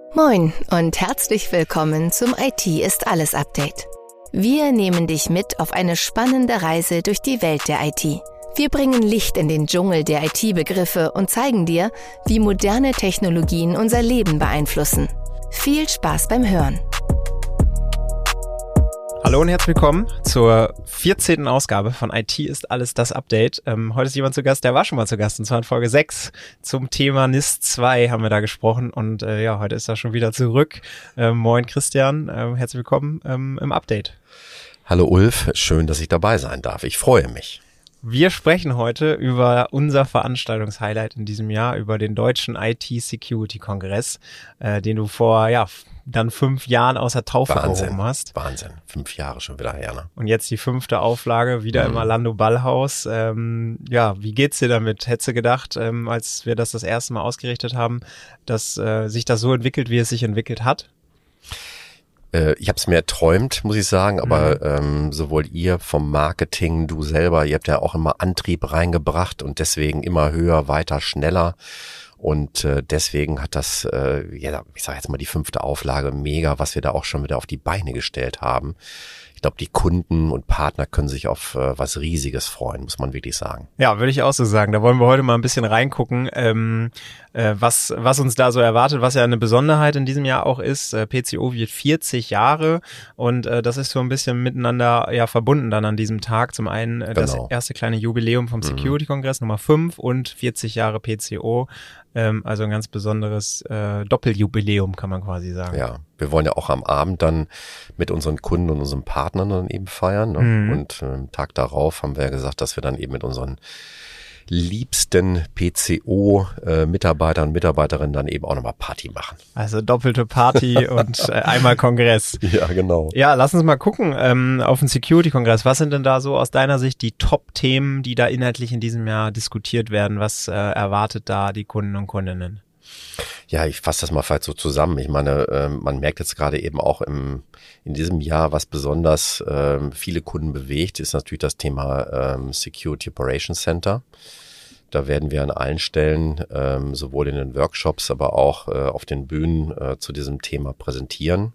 Moin und herzlich willkommen zum IT ist alles Update. Wir nehmen dich mit auf eine spannende Reise durch die Welt der IT. Wir bringen Licht in den Dschungel der IT-Begriffe und zeigen dir, wie moderne Technologien unser Leben beeinflussen. Viel Spaß beim Hören. Hallo und herzlich willkommen zur 14. Ausgabe von IT ist alles das Update. Heute ist jemand zu Gast, der war schon mal zu Gast, und zwar in Folge 6 zum Thema NIS 2 haben wir da gesprochen und heute ist er schon wieder zurück. Moin Christian, herzlich willkommen im Update. Hallo Ulf, schön, dass ich dabei sein darf. Ich freue mich. Wir sprechen heute über unser Veranstaltungshighlight in diesem Jahr, über den deutschen IT-Security-Kongress, den du vor dann 5 Jahren aus der Taufe gehoben hast. Wahnsinn, 5 Jahre schon wieder her, ne? Und jetzt die 5. Auflage, wieder im Orlando Ballhaus. Wie geht's dir damit? Hättest du gedacht, als wir das erste Mal ausgerichtet haben, dass sich das so entwickelt, wie es sich entwickelt hat? Ich habe es mir erträumt, muss ich sagen, aber sowohl ihr vom Marketing, du selber, ihr habt ja auch immer Antrieb reingebracht und deswegen immer höher, weiter, schneller. Und deswegen hat das, ich sage jetzt mal die 5. Auflage mega, was wir da auch schon wieder auf die Beine gestellt haben. Ich glaube, die Kunden und Partner können sich auf was Riesiges freuen, muss man wirklich sagen. Ja, würde ich auch so sagen. Da wollen wir heute mal ein bisschen reingucken, was uns da so erwartet, was ja eine Besonderheit in diesem Jahr auch ist. PCO wird 40 Jahre und das ist so ein bisschen miteinander verbunden dann an diesem Tag. Zum einen das erste kleine Jubiläum vom Security-Kongress, Nummer 5 und 40 Jahre PCO. Also ein ganz besonderes Doppeljubiläum, kann man quasi sagen. Ja, wir wollen ja auch am Abend dann mit unseren Kunden und unseren Partnern dann eben feiern. Ne? Und am Tag darauf haben wir ja gesagt, dass wir dann eben mit unseren liebsten PCO-Mitarbeitern und Mitarbeiterinnen dann eben auch nochmal Party machen. Also doppelte Party und einmal Kongress. Ja, genau. Ja, lass uns mal gucken auf den Security-Kongress. Was sind denn da so aus deiner Sicht die Top-Themen, die da inhaltlich in diesem Jahr diskutiert werden? Was erwartet da die Kunden und Kundinnen? Ja, ich fasse das mal vielleicht so zusammen. Ich meine, man merkt jetzt gerade eben auch in diesem Jahr, was besonders viele Kunden bewegt, ist natürlich das Thema Security Operations Center. Da werden wir an allen Stellen, sowohl in den Workshops, aber auch auf den Bühnen zu diesem Thema präsentieren.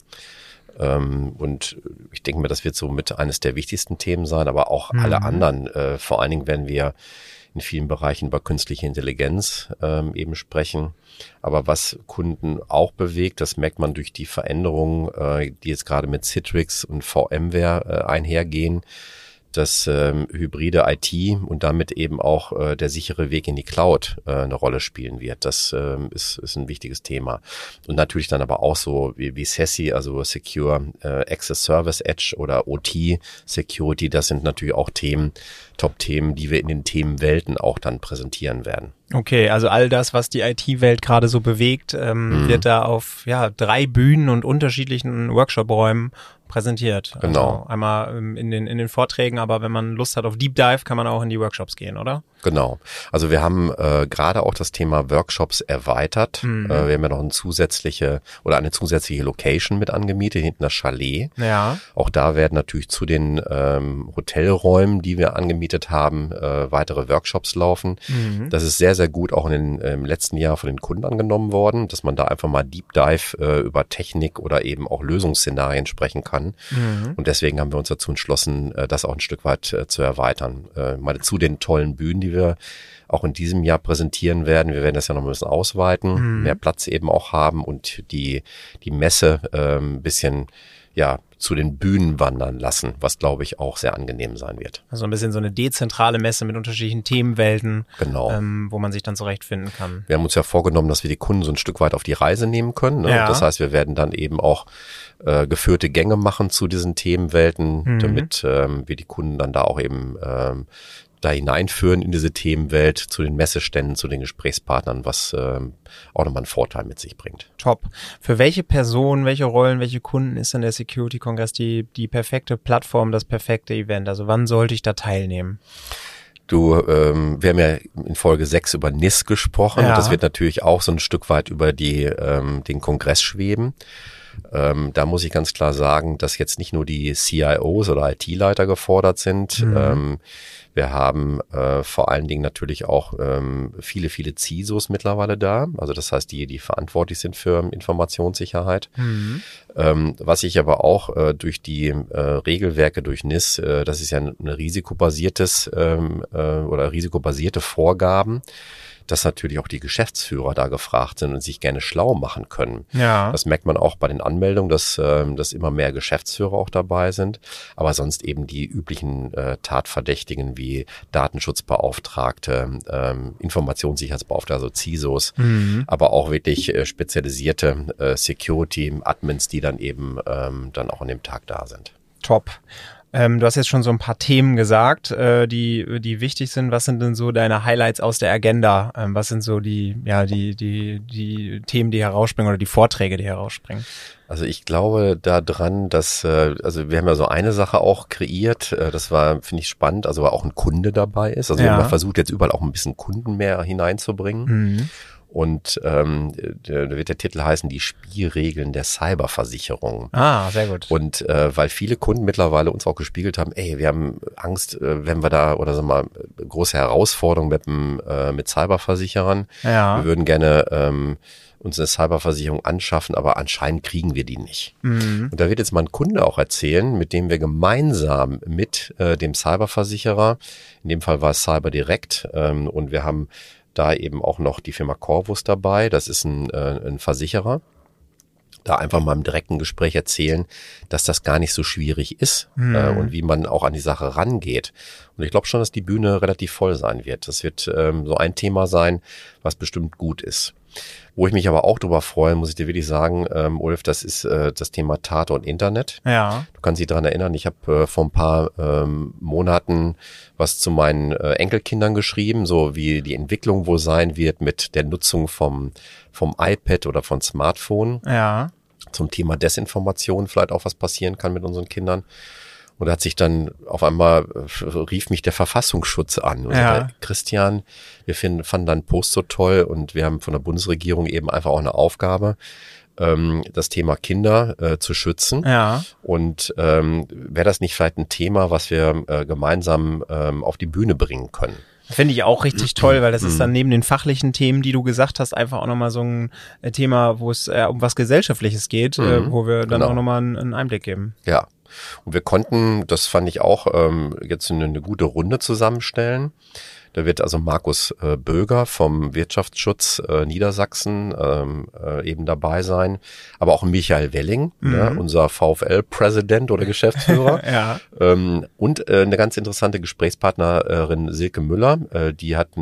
Und ich denke mir, das wird so mit eines der wichtigsten Themen sein, aber auch alle anderen. Vor allen Dingen werden wir in vielen Bereichen über künstliche Intelligenz eben sprechen. Aber was Kunden auch bewegt, das merkt man durch die Veränderungen, die jetzt gerade mit Citrix und VMware einhergehen, dass hybride IT und damit eben auch der sichere Weg in die Cloud eine Rolle spielen wird. Das ist ein wichtiges Thema. Und natürlich dann aber auch so wie SASE, also Secure Access Service Edge oder OT Security, das sind natürlich auch Top-Themen, die wir in den Themenwelten auch dann präsentieren werden. Okay, also all das, was die IT-Welt gerade so bewegt, wird da auf 3 Bühnen und unterschiedlichen Workshop-Räumen präsentiert. Genau. Also einmal in den Vorträgen, aber wenn man Lust hat auf Deep Dive, kann man auch in die Workshops gehen, oder? Genau. Also wir haben gerade auch das Thema Workshops erweitert. Wir haben ja noch eine zusätzliche Location mit angemietet, hinten das Chalet. Ja. Auch da werden natürlich zu den Hotelräumen, die wir angemietet haben, weitere Workshops laufen. Das ist sehr, sehr gut auch im letzten Jahr von den Kunden angenommen worden, dass man da einfach mal Deep Dive über Technik oder eben auch Lösungsszenarien sprechen kann. Und deswegen haben wir uns dazu entschlossen, das auch ein Stück weit zu erweitern. Zu den tollen Bühnen, die wir auch in diesem Jahr präsentieren werden. Wir werden das ja noch ein bisschen ausweiten, mehr Platz eben auch haben und die Messe ein bisschen zu den Bühnen wandern lassen, was, glaube ich, auch sehr angenehm sein wird. Also ein bisschen so eine dezentrale Messe mit unterschiedlichen Themenwelten, genau, wo man sich dann zurechtfinden kann. Wir haben uns ja vorgenommen, dass wir die Kunden so ein Stück weit auf die Reise nehmen können. Ne? Ja. Das heißt, wir werden dann eben auch geführte Gänge machen zu diesen Themenwelten, damit wir die Kunden dann da auch eben da hineinführen in diese Themenwelt, zu den Messeständen, zu den Gesprächspartnern, was auch nochmal einen Vorteil mit sich bringt. Top. Für welche Personen, welche Rollen, welche Kunden ist denn der Security-Kongress die perfekte Plattform, das perfekte Event? Also wann sollte ich da teilnehmen? Wir haben ja in Folge 6 über NIS gesprochen. Ja. Und das wird natürlich auch so ein Stück weit über den Kongress schweben. Da muss ich ganz klar sagen, dass jetzt nicht nur die CIOs oder IT-Leiter gefordert sind. Wir haben vor allen Dingen natürlich auch viele CISOs mittlerweile da. Also das heißt, die verantwortlich sind für Informationssicherheit. Was ich aber auch durch die Regelwerke durch NIS, das ist ja ein risikobasiertes oder risikobasierte Vorgaben, dass natürlich auch die Geschäftsführer da gefragt sind und sich gerne schlau machen können. Ja. Das merkt man auch bei den Anmeldungen, dass immer mehr Geschäftsführer auch dabei sind, aber sonst eben die üblichen Tatverdächtigen wie Datenschutzbeauftragte, Informationssicherheitsbeauftragte, also CISOs, aber auch wirklich spezialisierte Security-Admins, die dann eben dann auch an dem Tag da sind. Top. Du hast jetzt schon so ein paar Themen gesagt, die wichtig sind. Was sind denn so deine Highlights aus der Agenda? Was sind so die Themen, die herausspringen oder die Vorträge, die herausspringen? Also ich glaube daran, dass, also wir haben ja so eine Sache auch kreiert, das war, finde ich spannend, also auch ein Kunde dabei ist. Also man versucht jetzt überall auch ein bisschen Kunden mehr hineinzubringen. Und da wird der Titel heißen, die Spielregeln der Cyberversicherung. Ah, sehr gut. Und weil viele Kunden mittlerweile uns auch gespiegelt haben, wir haben Angst, wenn wir da, oder sagen wir mal, große Herausforderungen mit Cyberversicherern. Ja. Wir würden gerne uns eine Cyberversicherung anschaffen, aber anscheinend kriegen wir die nicht. Und da wird jetzt mal ein Kunde auch erzählen, mit dem wir gemeinsam mit dem Cyberversicherer, in dem Fall war es CyberDirect, und wir haben da eben auch noch die Firma Corvus dabei, das ist ein Versicherer, da einfach mal im direkten Gespräch erzählen, dass das gar nicht so schwierig ist und wie man auch an die Sache rangeht. Und ich glaube schon, dass die Bühne relativ voll sein wird. Das wird so ein Thema sein, was bestimmt gut ist. Wo ich mich aber auch drüber freue, muss ich dir wirklich sagen, Ulf, das ist das Thema Tatort Internet. Ja. Du kannst dich daran erinnern, ich habe vor ein paar Monaten was zu meinen Enkelkindern geschrieben, so wie die Entwicklung wohl sein wird mit der Nutzung vom iPad oder von Smartphone. Ja. Zum Thema Desinformation vielleicht auch was passieren kann mit unseren Kindern. Und da hat sich dann auf einmal, rief mich der Verfassungsschutz an und sagte, Christian, wir fanden deinen Post so toll und wir haben von der Bundesregierung eben einfach auch eine Aufgabe, das Thema Kinder zu schützen. Ja. Und wäre das nicht vielleicht ein Thema, was wir gemeinsam auf die Bühne bringen können? Finde ich auch richtig toll, weil das ist dann neben den fachlichen Themen, die du gesagt hast, einfach auch nochmal so ein Thema, wo es um was Gesellschaftliches geht, wo wir dann auch nochmal einen Einblick geben. Ja. Und wir konnten, das fand ich auch, jetzt eine gute Runde zusammenstellen. Da wird also Markus Böger vom Wirtschaftsschutz Niedersachsen eben dabei sein, aber auch Michael Welling, unser VfL-Präsident oder Geschäftsführer. Ja. Und eine ganz interessante Gesprächspartnerin Silke Müller, die hat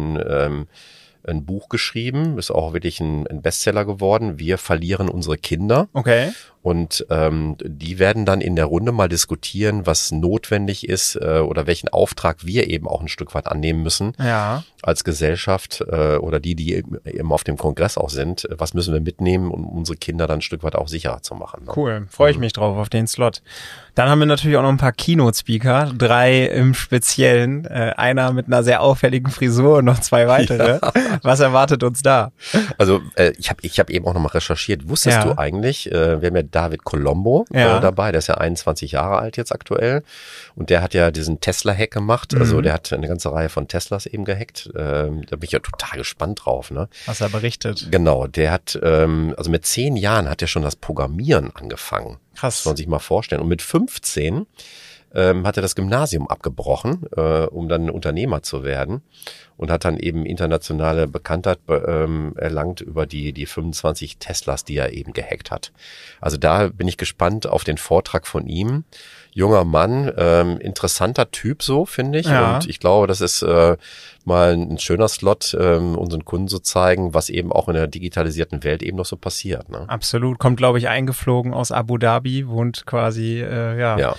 ein Buch geschrieben, ist auch wirklich ein Bestseller geworden. Wir verlieren unsere Kinder. Okay. Und die werden dann in der Runde mal diskutieren, was notwendig ist oder welchen Auftrag wir eben auch ein Stück weit annehmen müssen als Gesellschaft oder die eben auf dem Kongress auch sind. Was müssen wir mitnehmen, um unsere Kinder dann ein Stück weit auch sicherer zu machen? Ne? Cool, freue ich mich drauf auf den Slot. Dann haben wir natürlich auch noch ein paar Keynote-Speaker, 3 im Speziellen, einer mit einer sehr auffälligen Frisur und noch 2 weitere. Ja. Was erwartet uns da? Also ich hab eben auch nochmal recherchiert. Wusstest du eigentlich, wir haben ja David Colombo dabei, der ist ja 21 Jahre alt jetzt aktuell und der hat ja diesen Tesla-Hack gemacht, also der hat eine ganze Reihe von Teslas eben gehackt, da bin ich ja total gespannt drauf. Ne? Was er berichtet. Genau, der hat, also mit 10 Jahren hat er schon das Programmieren angefangen. Krass. Das muss man sich mal vorstellen und mit 15 hat er das Gymnasium abgebrochen, um dann Unternehmer zu werden und hat dann eben internationale Bekanntheit erlangt über die 25 Teslas, die er eben gehackt hat. Also da bin ich gespannt auf den Vortrag von ihm. Junger Mann, interessanter Typ so, finde ich. Ja. Und ich glaube, das ist mal ein schöner Slot, unseren Kunden zu zeigen, was eben auch in der digitalisierten Welt eben noch so passiert. Ne? Absolut. Kommt, glaube ich, eingeflogen aus Abu Dhabi, wohnt quasi,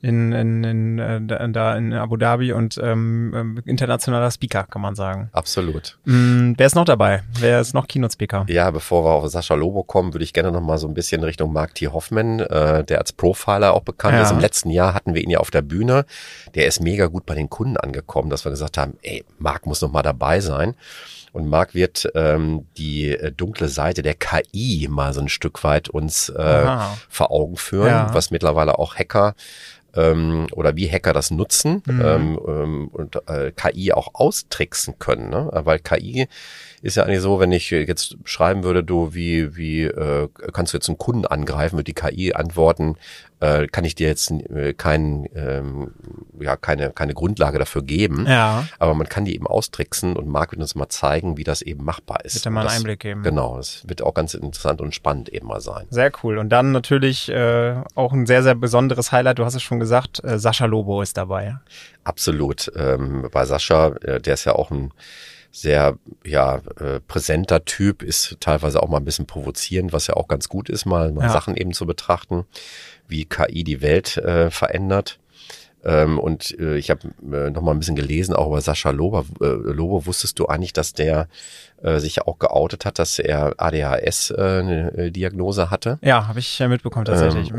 da in Abu Dhabi und internationaler Speaker, kann man sagen. Absolut. Wer ist noch dabei? Wer ist noch Keynote-Speaker? Ja, bevor wir auf Sascha Lobo kommen, würde ich gerne noch mal so ein bisschen Richtung Mark T. Hoffman, der als Profiler auch bekannt ist. Im letzten Jahr hatten wir ihn ja auf der Bühne. Der ist mega gut bei den Kunden angekommen, dass wir gesagt haben, ey, Mark muss noch mal dabei sein. Und Mark wird die dunkle Seite der KI mal so ein Stück weit uns vor Augen führen, was mittlerweile auch Hacker oder wie Hacker das nutzen und KI auch austricksen können. Ne? Weil KI ist ja eigentlich so, wenn ich jetzt schreiben würde, du, wie kannst du jetzt einen Kunden angreifen, wird die KI antworten, kann ich dir jetzt keine Grundlage dafür geben. Ja. Aber man kann die eben austricksen und Marc wird uns mal zeigen, wie das eben machbar ist. Wird er mal einen Einblick geben. Genau, es wird auch ganz interessant und spannend eben mal sein. Sehr cool. Und dann natürlich auch ein sehr, sehr besonderes Highlight, du hast es schon gesagt, Sascha Lobo ist dabei. Absolut. Bei Sascha, der ist ja auch ein sehr präsenter Typ, ist teilweise auch mal ein bisschen provozierend, was ja auch ganz gut ist, mal Sachen eben zu betrachten, wie KI die Welt verändert. Und ich habe noch mal ein bisschen gelesen, auch über Sascha Lobo. Wusstest du eigentlich, dass der sich ja auch geoutet hat, dass er ADHS-Diagnose hatte? Ja, habe ich mitbekommen tatsächlich.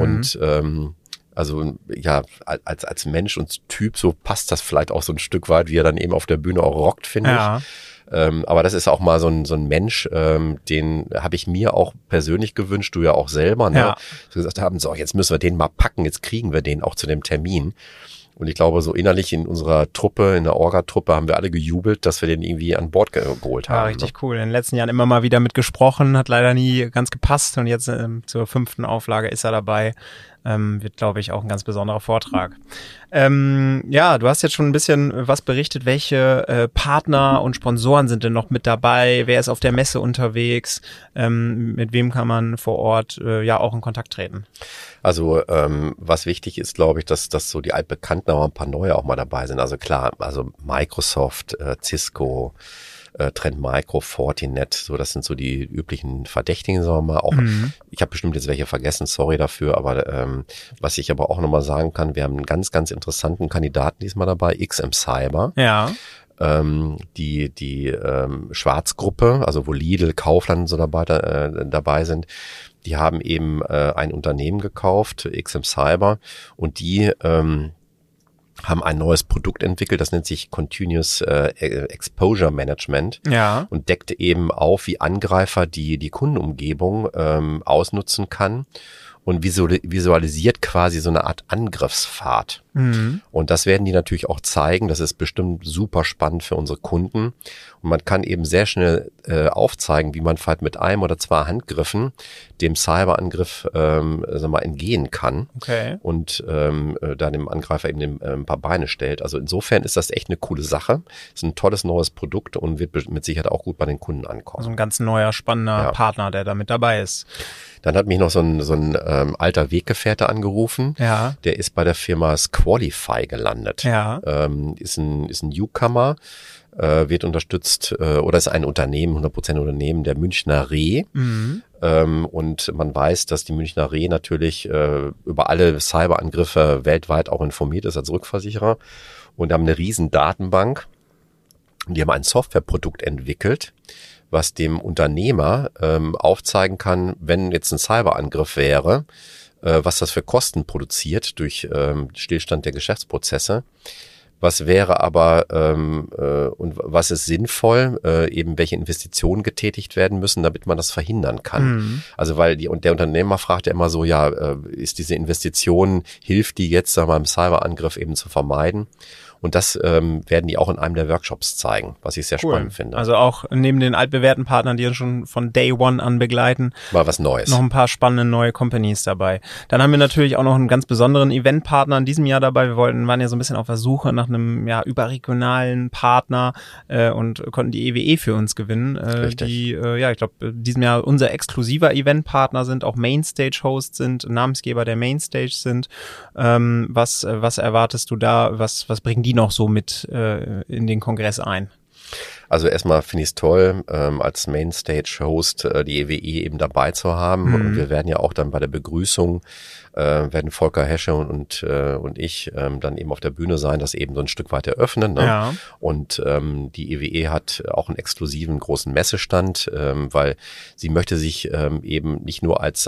Also ja, als Mensch und Typ, so passt das vielleicht auch so ein Stück weit, wie er dann eben auf der Bühne auch rockt, finde ich. Aber das ist auch mal so ein Mensch, den habe ich mir auch persönlich gewünscht, du ja auch selber, ne? Ja. So gesagt haben, so jetzt müssen wir den mal packen, jetzt kriegen wir den auch zu dem Termin. Und ich glaube, so innerlich in unserer Truppe, in der Orga-Truppe, haben wir alle gejubelt, dass wir den irgendwie an Bord geholt haben. Ja, richtig cool. In den letzten Jahren immer mal wieder mit gesprochen, hat leider nie ganz gepasst. Und jetzt zur 5. Auflage ist er dabei. Wird, glaube ich, auch ein ganz besonderer Vortrag. Ja, du hast jetzt schon ein bisschen was berichtet. Welche Partner und Sponsoren sind denn noch mit dabei? Wer ist auf der Messe unterwegs? Mit wem kann man vor Ort auch in Kontakt treten? Also was wichtig ist, glaube ich, dass so die altbekannten, aber ein paar neue auch mal dabei sind. Also klar, also Microsoft, Cisco, Trend Micro, Fortinet, so das sind so die üblichen Verdächtigen, sagen wir mal. Auch ich habe bestimmt jetzt welche vergessen, sorry dafür, aber was ich aber auch nochmal sagen kann, wir haben einen ganz, ganz interessanten Kandidaten diesmal dabei, XM Cyber. Ja. Die Schwarzgruppe, also wo Lidl, Kaufland und so dabei sind, die haben eben ein Unternehmen gekauft, XM Cyber, und die haben ein neues Produkt entwickelt, das nennt sich Continuous Exposure Management, und deckt eben auf, wie Angreifer die Kundenumgebung ausnutzen kann und visualisiert quasi so eine Art Angriffspfad. Und das werden die natürlich auch zeigen. Das ist bestimmt super spannend für unsere Kunden. Und man kann eben sehr schnell aufzeigen, wie man vielleicht mit einem oder zwei Handgriffen dem Cyberangriff entgehen kann. Okay. Und da dem Angreifer eben ein paar Beine stellt. Also insofern ist das echt eine coole Sache. Ist ein tolles neues Produkt und wird mit Sicherheit auch gut bei den Kunden ankommen. Also ein ganz neuer, spannender Partner, der da mit dabei ist. Dann hat mich noch so ein alter Weggefährte angerufen. Ja. Der ist bei der Firma Squalify gelandet. Ja. Ist ein Newcomer, wird unterstützt oder ist ein Unternehmen, 100% Unternehmen der Münchner Re. Und man weiß, dass die Münchner Re natürlich über alle Cyberangriffe weltweit auch informiert ist als Rückversicherer und haben eine riesen Datenbank. Und die haben ein Softwareprodukt entwickelt, was dem Unternehmer aufzeigen kann, wenn jetzt ein Cyberangriff wäre, was das für Kosten produziert durch Stillstand der Geschäftsprozesse. Was wäre aber und was ist sinnvoll, eben welche Investitionen getätigt werden müssen, damit man das verhindern kann. Also weil der Unternehmer fragt ja immer so, ist diese Investition, hilft die jetzt, sagen wir mal, im Cyberangriff eben zu vermeiden? Und das werden die auch in einem der Workshops zeigen, was ich sehr spannend finde. Also auch neben den altbewährten Partnern, die uns schon von Day One an begleiten. Mal was Neues. Noch ein paar spannende neue Companies dabei. Dann haben wir natürlich auch noch einen ganz besonderen Eventpartner in diesem Jahr dabei. Wir waren ja so ein bisschen auf der Suche nach einem überregionalen Partner und konnten die EWE für uns gewinnen. Richtig. Die, ich glaube, in diesem Jahr unser exklusiver Eventpartner sind, auch Mainstage-Hosts sind, Namensgeber der Mainstage sind. Was erwartest du da? Was bringen die noch so mit in den Kongress ein? Also erstmal finde ich es toll, als Mainstage-Host die EWE eben dabei zu haben. Und wir werden ja auch dann bei der Begrüßung, werden Volker Hesche und ich dann eben auf der Bühne sein, das eben so ein Stück weit eröffnen. Ne? Ja. Und die EWE hat auch einen exklusiven großen Messestand, weil sie möchte sich eben nicht nur als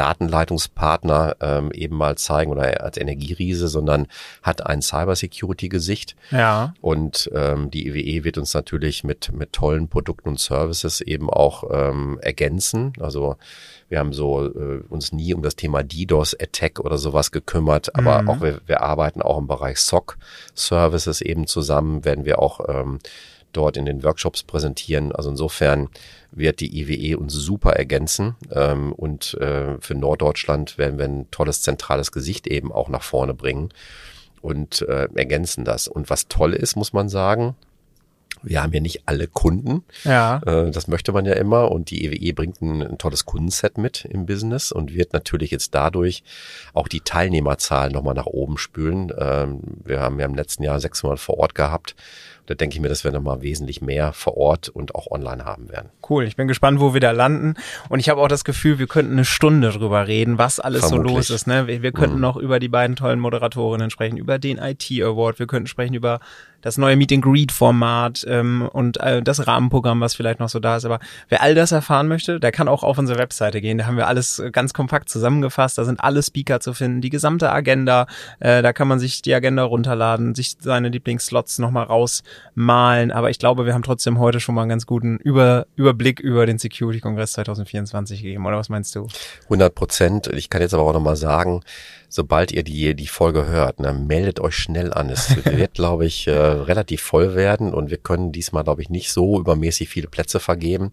Datenleitungspartner eben mal zeigen oder als Energieriese, sondern hat ein Cybersecurity-Gesicht. Ja. Und die EWE wird uns natürlich mit tollen Produkten und Services eben auch ergänzen. Also wir haben uns nie um das Thema DDoS-Attack oder sowas gekümmert, aber auch wir arbeiten auch im Bereich SOC-Services eben zusammen, werden wir auch dort in den Workshops präsentieren. Also insofern wird die EWE uns super ergänzen und für Norddeutschland werden wir ein tolles zentrales Gesicht eben auch nach vorne bringen und ergänzen das. Und was toll ist, muss man sagen, wir haben ja nicht alle Kunden. Ja. Das möchte man ja immer. Und die EWE bringt ein tolles Kundenset mit im Business und wird natürlich jetzt dadurch auch die Teilnehmerzahl nochmal nach oben spülen. Wir haben ja im letzten Jahr 600 vor Ort gehabt. Da denke ich mir, dass wir nochmal wesentlich mehr vor Ort und auch online haben werden. Cool, ich bin gespannt, wo wir da landen. Und ich habe auch das Gefühl, wir könnten eine Stunde drüber reden, was alles so los ist. Ne? Wir könnten noch über die beiden tollen Moderatorinnen sprechen, über den IT-Award, wir könnten sprechen über das neue Meet-and-Greet-Format und das Rahmenprogramm, was vielleicht noch so da ist. Aber wer all das erfahren möchte, der kann auch auf unsere Webseite gehen. Da haben wir alles ganz kompakt zusammengefasst. Da sind alle Speaker zu finden, die gesamte Agenda. Da kann man sich die Agenda runterladen, sich seine Lieblingsslots nochmal rausmalen. Aber ich glaube, wir haben trotzdem heute schon mal einen ganz guten Überblick über den Security-Kongress 2024 gegeben. Oder was meinst du? 100%. Ich kann jetzt aber auch nochmal sagen, sobald ihr die Folge hört, meldet euch schnell an. Es wird, glaube ich, relativ voll werden und wir können diesmal, glaube ich, nicht so übermäßig viele Plätze vergeben.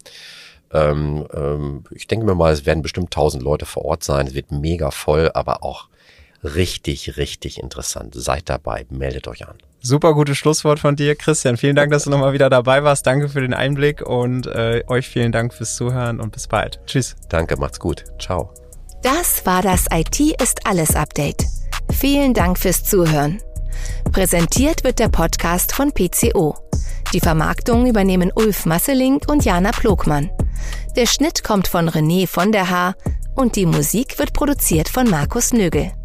Ich denke mir mal, es werden bestimmt 1000 Leute vor Ort sein. Es wird mega voll, aber auch richtig, richtig interessant. Seid dabei, meldet euch an. Super gutes Schlusswort von dir, Christian. Vielen Dank, dass du nochmal wieder dabei warst. Danke für den Einblick und euch vielen Dank fürs Zuhören und bis bald. Tschüss. Danke, macht's gut. Ciao. Das war das IT ist alles Update. Vielen Dank fürs Zuhören. Präsentiert wird der Podcast von PCO. Die Vermarktung übernehmen Ulf Masselink und Jana Plogmann. Der Schnitt kommt von René von der Haar und die Musik wird produziert von Markus Nögel.